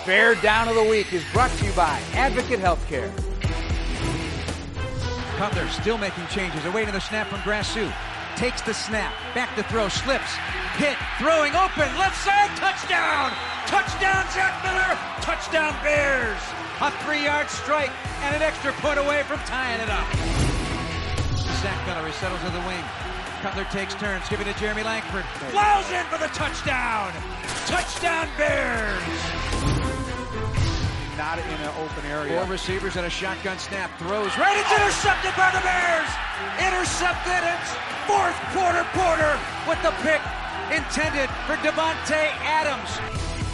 Bear Down of the Week is brought to you by Advocate Healthcare. Cutler still making changes, awaiting the snap from Grasu. Takes the snap, back to throw, slips. Pitt throwing open, left side, touchdown! Touchdown, Jack Miller! Touchdown, Bears! A 3-yard strike and an extra point away from tying it up. Zach Miller settles to the wing. Cutler takes turns, giving to Jeremy Langford. Plows in for the touchdown! Touchdown, Bears! Not in an open area. 4 receivers and a shotgun snap. Throws right. It's intercepted by the Bears. Intercepted. It's fourth quarter. Porter with the pick intended for Devontae Adams.